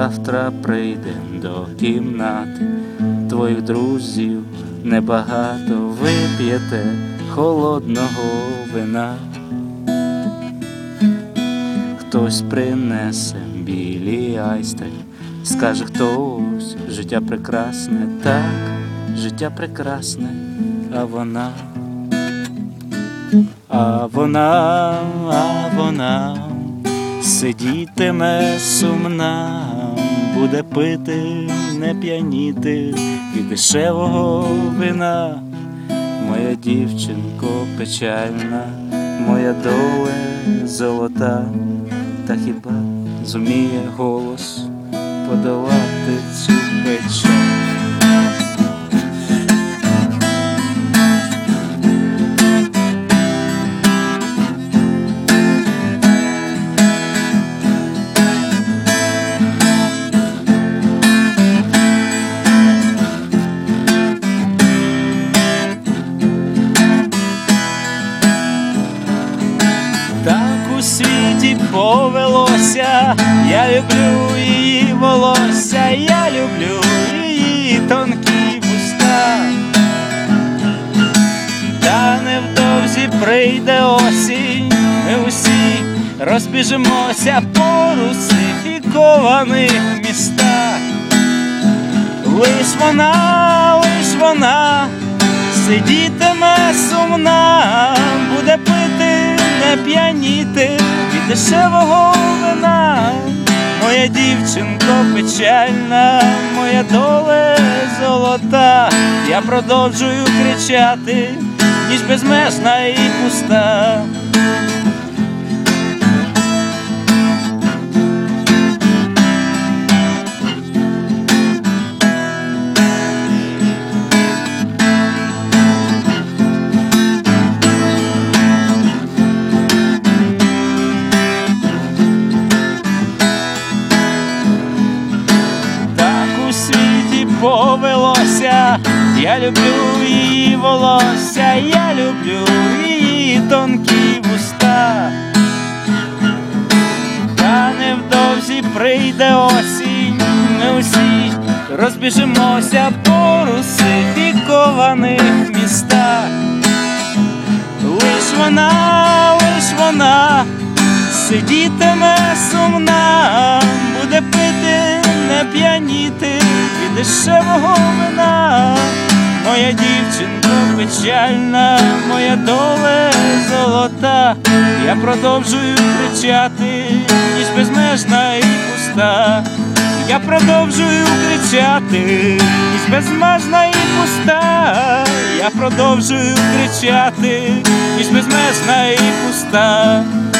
завтра прийдем до кімнати, твоїх друзів небагато, вип'єте холодного вина. Хтось принесе білі айстри, скаже хтось: життя прекрасне, так, життя прекрасне, а вона сидітиме сумна, буде пити, не п'яніти від дешевого вина. Моя дівчинко печальна, моя доле золота, та хіба зуміє голос подолати цю печаль? Так у світі повелося, я люблю її волосся, я люблю її тонкі вуста. Та невдовзі прийде осінь, ми усі розбіжимося по русифікованих містах. Лиш вона сидітиме сумна, буде пити, не п'яніти від дешевого вина. Моя дівчинко печальна, моя доле золота, я продовжую кричати, ніч безмежна і пуста. Повелося, я люблю її волосся, я люблю її тонкі вуста. Та невдовзі прийде осінь, ми усі розбіжимося по русифікованих містах. Лиш вона сидітиме сумна, буде пити, не п'яніти від дешевого вина. Моя дівчинко печальна, моя доле золота, я продовжую кричати, ніч безмежна і пуста. Я продовжую кричати, ніч безмежна і пуста. Я продовжую кричати, ніч безмежна і пуста.